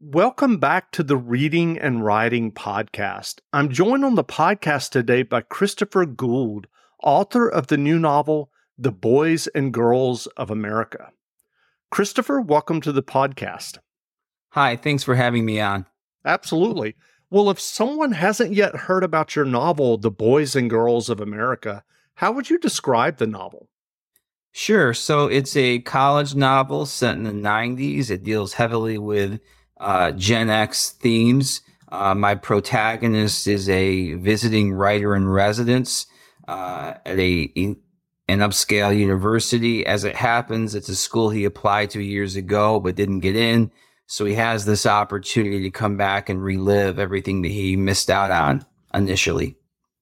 Welcome back to the Reading and Writing Podcast. I'm joined on the podcast today by Christopher Gould, author of the new novel, The Boys and Girls of America. Christopher, welcome to the podcast. Hi, thanks for having me on. Absolutely. Well, if someone hasn't yet heard about your novel, The Boys and Girls of America, how would you describe the novel? Sure. So it's a college novel set in the 90s. It deals heavily with Gen X themes. My protagonist is a visiting writer in residence at an upscale university. As it happens, it's a school he applied to years ago but didn't get in. So he has this opportunity to come back and relive everything that he missed out on initially.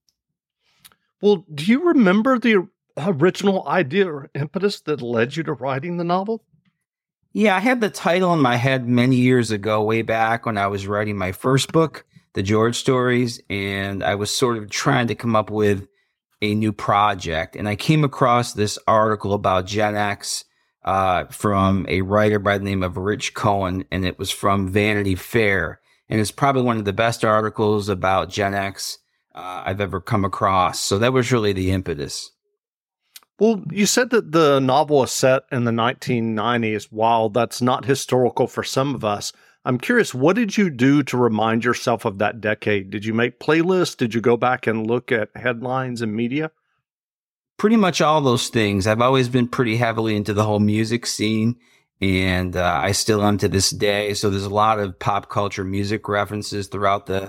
Well, do you remember the original idea or impetus that led you to writing the novel? Yeah, I had the title in my head many years ago, way back when I was writing my first book, The George Stories, and I was sort of trying to come up with a new project. And I came across this article about Gen X from a writer by the name of Rich Cohen, and it was from Vanity Fair. And it's probably one of the best articles about Gen X I've ever come across. So that was really the impetus. Well, you said that the novel is set in the 1990s. While that's not historical for some of us, I'm curious, what did you do to remind yourself of that decade? Did you make playlists? Did you go back and look at headlines and media? Pretty much all those things. I've always been pretty heavily into the whole music scene, and I still am to this day. So there's a lot of pop culture music references throughout the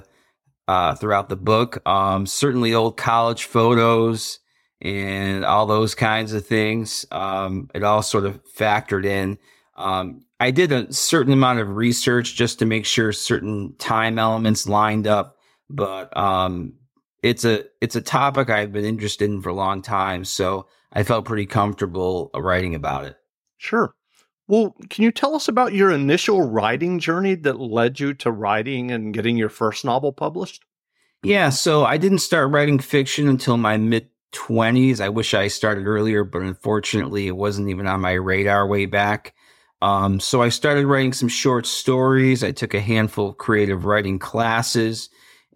book. Certainly old college photos and all those kinds of things. It all sort of factored in. I did a certain amount of research just to make sure certain time elements lined up, but it's a topic I've been interested in for a long time, so I felt pretty comfortable writing about it. Sure. Well, can you tell us about your initial writing journey that led you to writing and getting your first novel published? Yeah, so I didn't start writing fiction until my mid-20s. I wish I started earlier, but unfortunately it wasn't even on my radar way back. So I started writing some short stories. I took a handful of creative writing classes,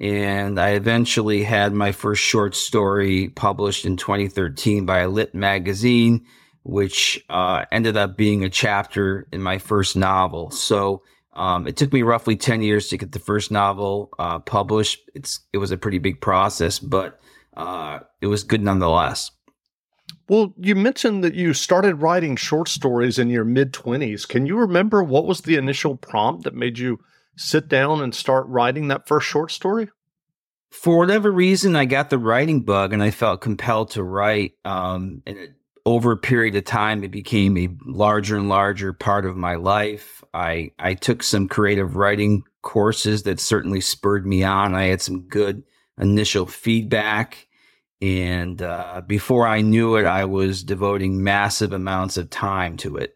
and I eventually had my first short story published in 2013 by a lit magazine, which ended up being a chapter in my first novel. So it took me roughly 10 years to get the first novel published. It was a pretty big process, but it was good nonetheless. Well, you mentioned that you started writing short stories in your mid-20s. Can you remember what was the initial prompt that made you sit down and start writing that first short story? For whatever reason, I got the writing bug and I felt compelled to write. Over a period of time, it became a larger and larger part of my life. I took some creative writing courses that certainly spurred me on. I had some good initial feedback. And before I knew it, I was devoting massive amounts of time to it.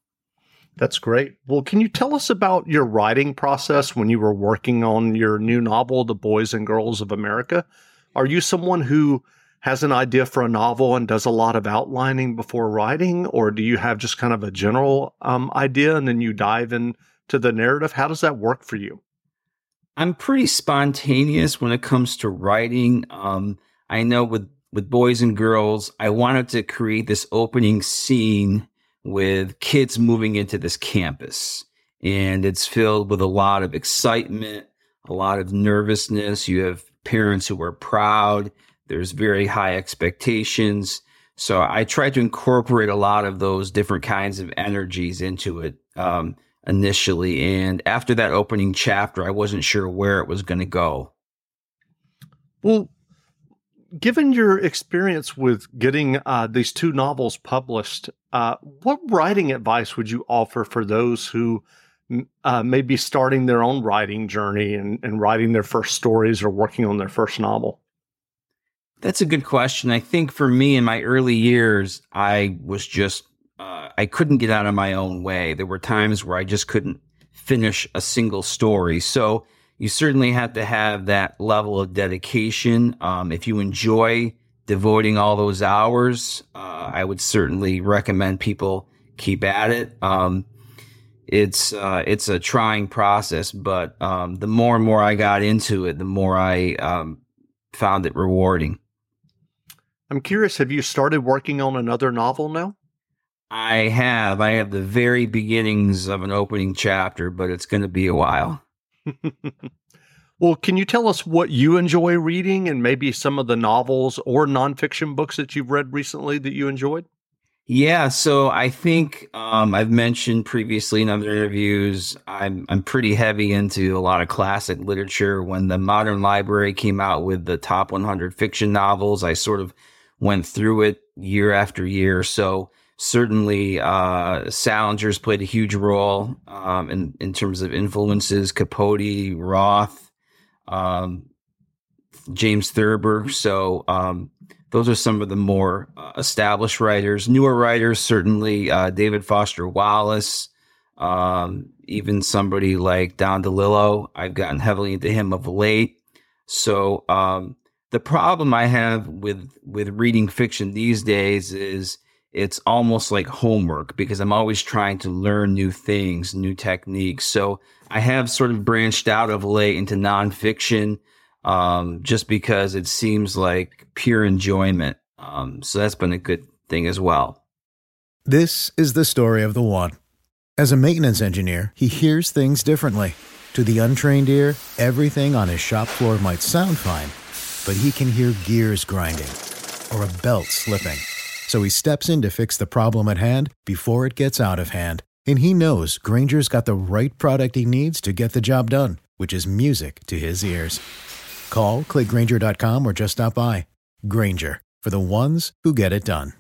That's great. Well, can you tell us about your writing process when you were working on your new novel, The Boys and Girls of America? Are you someone who has an idea for a novel and does a lot of outlining before writing, or do you have just kind of a general idea and then you dive into the narrative? How does that work for you? I'm pretty spontaneous when it comes to writing. I know with Boys and Girls, I wanted to create this opening scene with kids moving into this campus. And it's filled with a lot of excitement, a lot of nervousness. You have parents who are proud. There's very high expectations. So I tried to incorporate a lot of those different kinds of energies into it initially. And after that opening chapter, I wasn't sure where it was going to go. Well, given your experience with getting these two novels published, what writing advice would you offer for those who may be starting their own writing journey and writing their first stories or working on their first novel? That's a good question. I think for me in my early years, I was just, I couldn't get out of my own way. There were times where I just couldn't finish a single story. So you certainly have to have that level of dedication. If you enjoy devoting all those hours, I would certainly recommend people keep at it. it's a trying process, but the more and more I got into it, the more I found it rewarding. I'm curious, have you started working on another novel now? I have the very beginnings of an opening chapter, but it's going to be a while. Well, can you tell us what you enjoy reading and maybe some of the novels or nonfiction books that you've read recently that you enjoyed? Yeah, so I think I've mentioned previously in other interviews, I'm pretty heavy into a lot of classic literature. When the Modern Library came out with the top 100 fiction novels, I sort of went through it year after year. So certainly Salinger's played a huge role in terms of influences, Capote, Roth, James Thurber. So those are some of the more established writers. Newer writers, certainly David Foster Wallace, even somebody like Don DeLillo. I've gotten heavily into him of late. So the problem I have with reading fiction these days is it's almost like homework because I'm always trying to learn new things, new techniques. So I have sort of branched out of late into nonfiction just because it seems like pure enjoyment. So that's been a good thing as well. This is the story of the one. As a maintenance engineer, he hears things differently. To the untrained ear, everything on his shop floor might sound fine, but he can hear gears grinding or a belt slipping. So he steps in to fix the problem at hand before it gets out of hand. And he knows Grainger's got the right product he needs to get the job done, which is music to his ears. Call, click Grainger.com, or just stop by. Grainger, for the ones who get it done.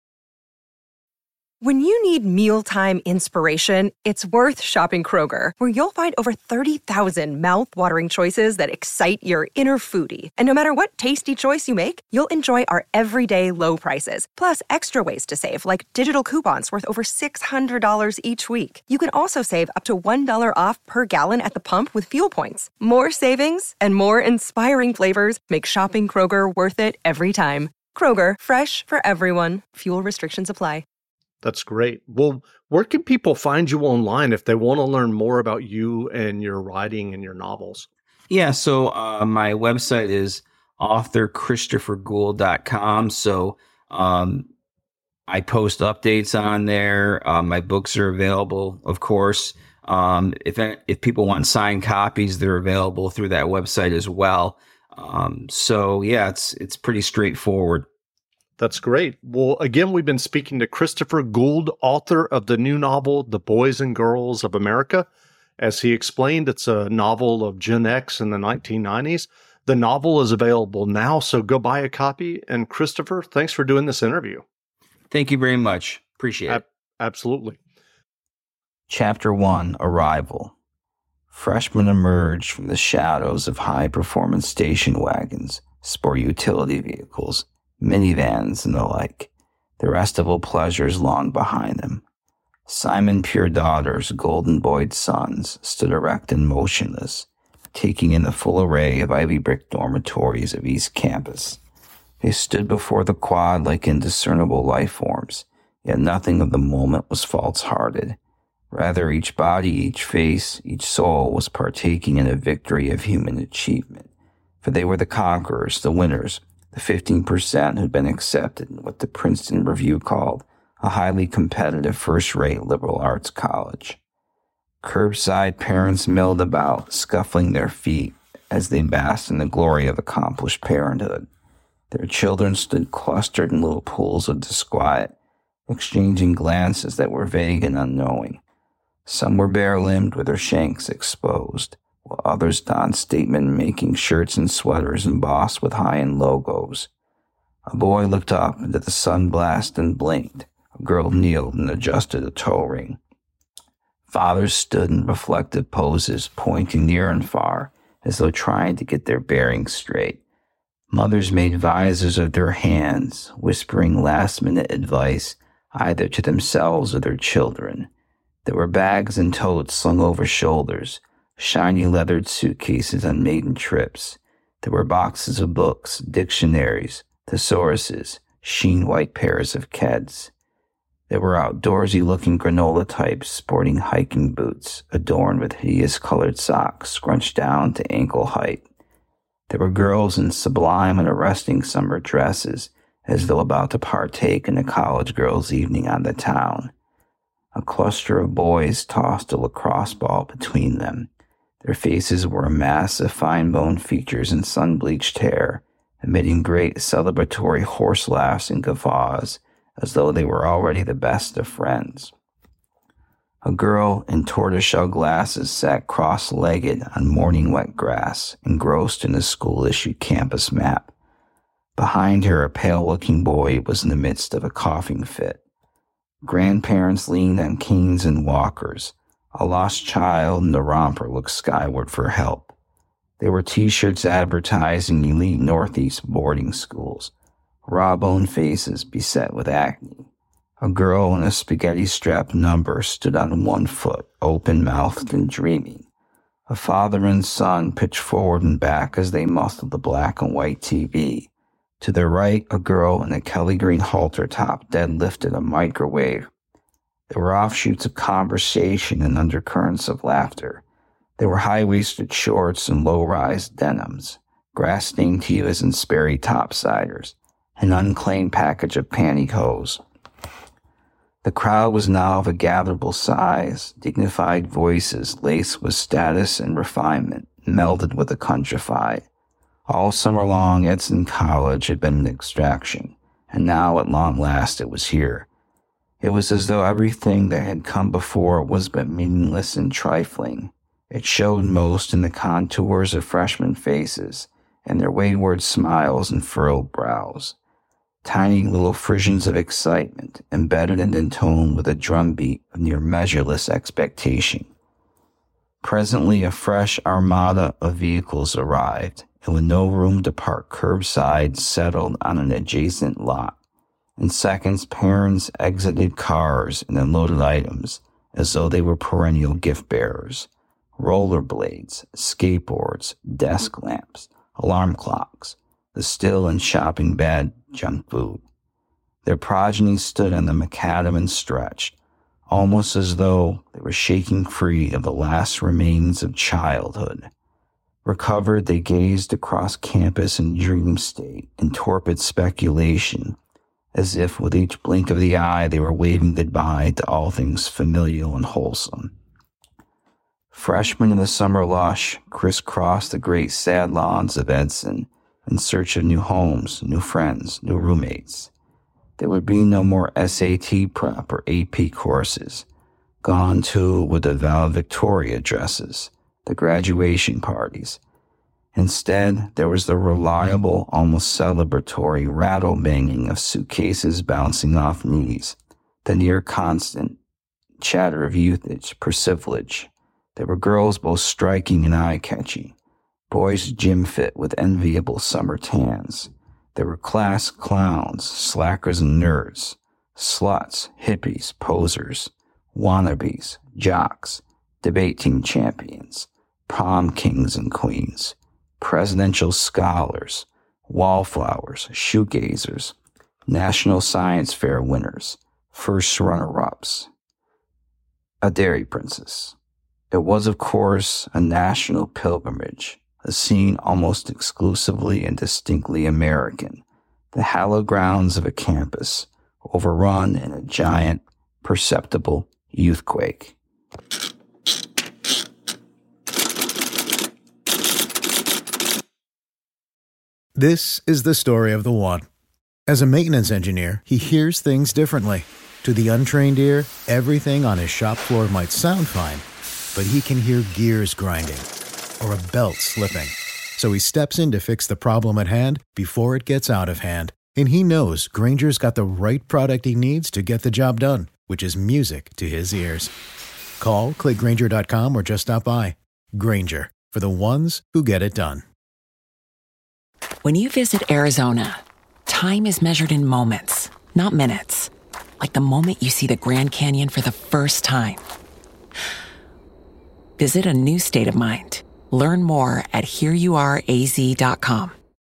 When you need mealtime inspiration, it's worth shopping Kroger, where you'll find over 30,000 mouth-watering choices that excite your inner foodie. And no matter what tasty choice you make, you'll enjoy our everyday low prices, plus extra ways to save, like digital coupons worth over $600 each week. You can also save up to $1 off per gallon at the pump with fuel points. More savings and more inspiring flavors make shopping Kroger worth it every time. Kroger, fresh for everyone. Fuel restrictions apply. That's great. Well, where can people find you online if they want to learn more about you and your writing and your novels? Yeah, so my website is authorchristophergould.com. So I post updates on there. My books are available, of course. If people want signed copies, they're available through that website as well. So yeah, it's pretty straightforward. That's great. Well, again, we've been speaking to Christopher Gould, author of the new novel, The Boys and Girls of America. As he explained, it's a novel of Gen X in the 1990s. The novel is available now, so go buy a copy. And Christopher, thanks for doing this interview. Thank you very much. Appreciate it. Absolutely. Chapter 1, Arrival. Freshmen emerge from the shadows of high-performance station wagons, sport utility vehicles, minivans, and the like, the restival pleasures long behind them. Simon Pure Daughter's golden-boyed sons stood erect and motionless, taking in the full array of ivy brick dormitories of East Campus. They stood before the quad like indiscernible life forms, yet nothing of the moment was false-hearted. Rather, each body, each face, each soul was partaking in a victory of human achievement, for they were the conquerors, the winners, the 15% who'd been accepted in what the Princeton Review called a highly competitive first-rate liberal arts college. Curbside parents milled about, scuffling their feet as they basked in the glory of accomplished parenthood. Their children stood clustered in little pools of disquiet, exchanging glances that were vague and unknowing. Some were bare-limbed with their shanks exposed, while others donned statement-making shirts and sweaters embossed with high-end logos. A boy looked up into the sunblast and blinked. A girl kneeled and adjusted a toe ring. Fathers stood in reflective poses, pointing near and far, as though trying to get their bearings straight. Mothers made visors of their hands, whispering last-minute advice either to themselves or their children. There were bags and totes slung over shoulders, shiny leathered suitcases on maiden trips. There were boxes of books, dictionaries, thesauruses, sheen white pairs of Keds. There were outdoorsy-looking granola types sporting hiking boots adorned with hideous-colored socks scrunched down to ankle height. There were girls in sublime and arresting summer dresses, as though about to partake in a college girls' evening on the town. A cluster of boys tossed a lacrosse ball between them. Their faces were a mass of fine-boned features and sun-bleached hair, emitting great celebratory horse laughs and guffaws, as though they were already the best of friends. A girl in tortoiseshell glasses sat cross-legged on morning wet grass, engrossed in a school-issued campus map. Behind her, a pale-looking boy was in the midst of a coughing fit. Grandparents leaned on canes and walkers. A lost child in the romper looked skyward for help. There were T-shirts advertising elite Northeast boarding schools. Raw-boned faces beset with acne. A girl in a spaghetti-strapped number stood on one foot, open-mouthed and dreaming. A father and son pitched forward and back as they muscled the black and white TV. To their right, a girl in a Kelly green halter top deadlifted a microwave. There were offshoots of conversation and undercurrents of laughter. There were high-waisted shorts and low-rise denims, grass-stained Tevas and Sperry topsiders, an unclaimed package of pantyhose. The crowd was now of a gatherable size, dignified voices laced with status and refinement, melded with the countrified. All summer long, Edson College had been an extraction, and now at long last it was here. It was as though everything that had come before was but meaningless and trifling. It showed most in the contours of freshman faces, and their wayward smiles and furrowed brows. Tiny little frissions of excitement, embedded and intoned with a drumbeat of near measureless expectation. Presently a fresh armada of vehicles arrived, and with no room to park curbside, settled on an adjacent lot. In seconds, parents exited cars and unloaded items as though they were perennial gift bearers. Rollerblades, skateboards, desk lamps, alarm clocks, the still and shopping bag junk food. Their progeny stood on the macadam and stretched, almost as though they were shaking free of the last remains of childhood. Recovered, they gazed across campus in dream state, in torpid speculation, as if with each blink of the eye they were waving goodbye to all things familial and wholesome. Freshmen in the summer lush crisscrossed the great sad lawns of Edson in search of new homes, new friends, new roommates. There would be no more SAT prep or AP courses. Gone too were the valedictory addresses, the graduation parties. Instead, there was the reliable, almost celebratory rattle-banging of suitcases bouncing off knees, the near-constant chatter of youthage, persiflage. There were girls both striking and eye-catching, boys gym-fit with enviable summer tans. There were class clowns, slackers and nerds, sluts, hippies, posers, wannabes, jocks, debate team champions, prom kings and queens, presidential scholars, wallflowers, shoegazers, national science fair winners, first runner-ups. A dairy princess. It was, of course, a national pilgrimage, a scene almost exclusively and distinctly American, the hallowed grounds of a campus, overrun in a giant, perceptible youthquake. This is the story of the one. As a maintenance engineer, he hears things differently. To the untrained ear, everything on his shop floor might sound fine, but he can hear gears grinding or a belt slipping. So he steps in to fix the problem at hand before it gets out of hand. And he knows Grainger's got the right product he needs to get the job done, which is music to his ears. Call, click Grainger.com, or just stop by. Grainger, for the ones who get it done. When you visit Arizona, time is measured in moments, not minutes. Like the moment you see the Grand Canyon for the first time. Visit a new state of mind. Learn more at hereyouareaz.com.